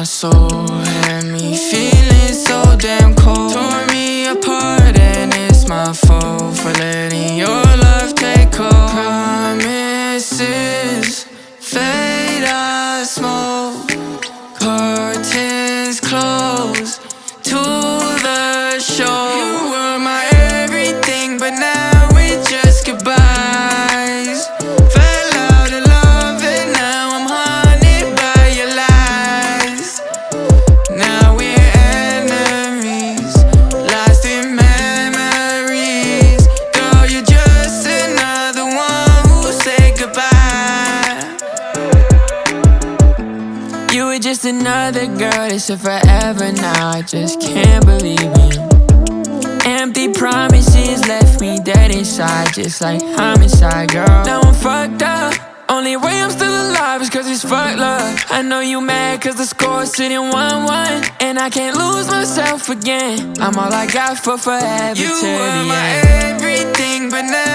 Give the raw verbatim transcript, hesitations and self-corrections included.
soul, had me feeling so damn cold. Tore me apart and it's my fault for letting your love take hold. Promises fade as smoke, curtains close to the show. You were my everything, but now it's just goodbyes. Fell out of love and now I'm haunted by your lies. Now we're enemies, lost in memories. Girl, you're just another one who said goodbye. You were just another girl that said forever. Now I just can't believe it. Empty promises left me dead inside, just like homicide, girl. Now I'm fucked up. Only way I'm still alive is cause it's fucked love. I know you mad cause the score's sitting one one, and I can't lose myself again. I'm all I got for forever. You were my everything, but now